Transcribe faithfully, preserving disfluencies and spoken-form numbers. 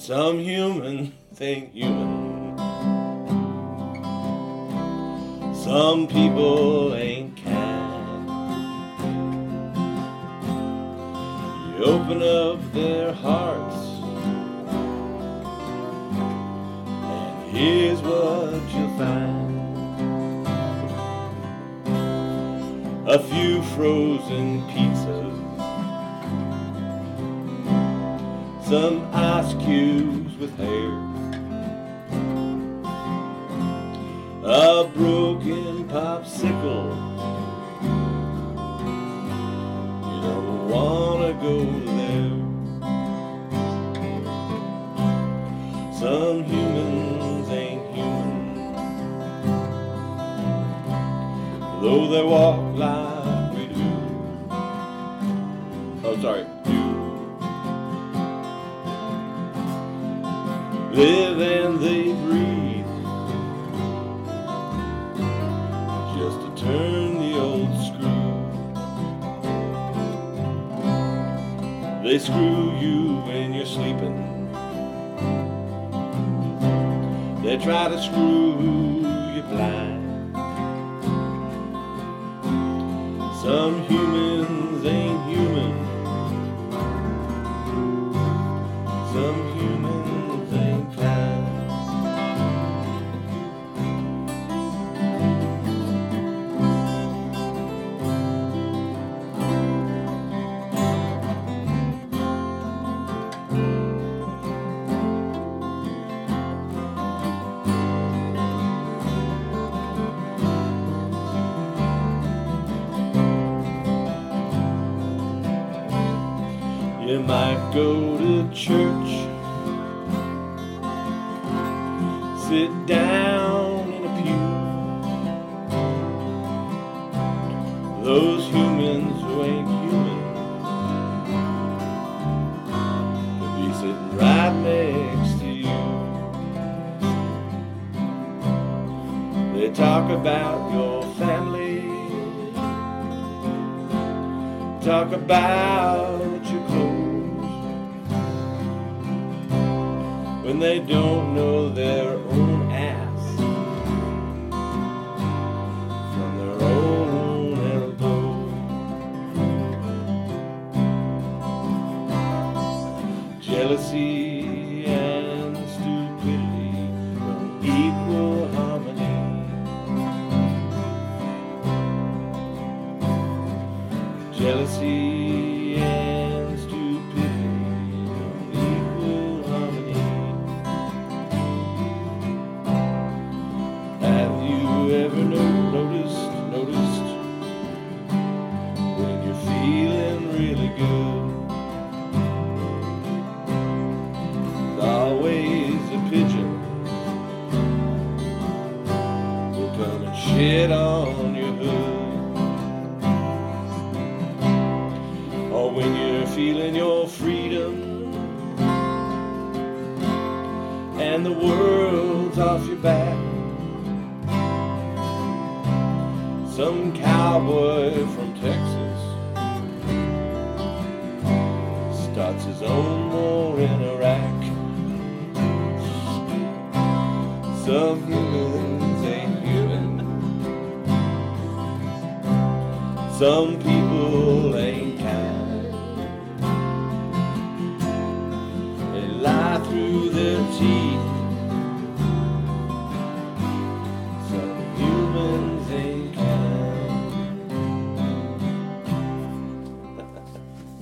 Some humans ain't human. Some people ain't kind. You open up their hearts, and here's what you'll find. A few frozen pizzas, some ice cubes with hair, a broken popsicle. You don't wanna go there. Some humans ain't human, though they walk like we do. Oh, sorry, do. Live and they breathe, just to turn the old screw. They screw you when you're sleeping. They try to screw you blind. Some humans ain't human. Some humans ain't kind. You might go to church, sit down in a pew. Those humans who ain't human could be sitting right next to you. They talk about your family, talk about your clothes, when they don't know their own ass from their own elbow. Jealousy and stupidity don't equal harmony. Jealousy and stupidity don't equal harmony. Have you ever no- noticed, noticed when you're feeling really good? There's always a pigeon will come and shit on your hood. Or when you're feeling your freedom and the world's off your back, some cowboy from Texas starts his own war in Iraq. Some humans ain't human. Some people ain't kind. They lie through their teeth